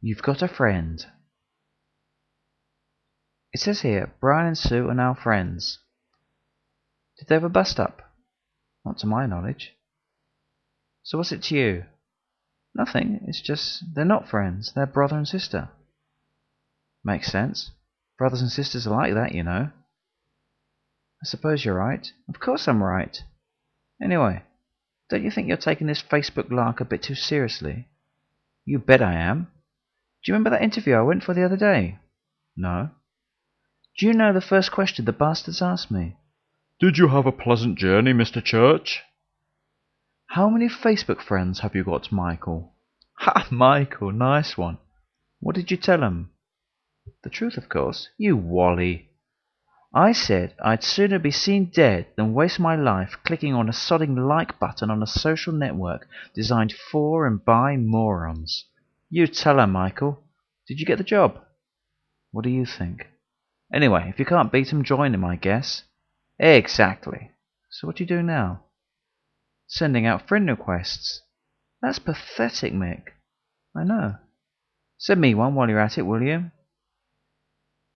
You've got a friend. It says here, Brian and Sue are now friends. Did they have a bust-up? Not to my knowledge. So what's it to you? Nothing, it's just they're not friends. They're brother and sister. Makes sense. Brothers and sisters are like that, you know. I suppose you're right. Of course I'm right. Anyway, don't you think you're taking this Facebook lark a bit too seriously? You bet I am. Do you remember that interview I went for the other day? No. Do you know the first question the bastards asked me? Did you have a pleasant journey, Mr. Church? How many Facebook friends have you got, Michael? Ha, Michael, nice one. What did you tell 'em? The truth, of course. You wally. I said I'd sooner be seen dead than waste my life clicking on a sodding like button on a social network designed for and by morons. You tell her, Michael. Did you get the job? What do you think? Anyway, if you can't beat 'em, join 'em, I guess. Exactly. So what do you do now? Sending out friend requests. That's pathetic, Mick. I know. Send me one while you're at it, will you?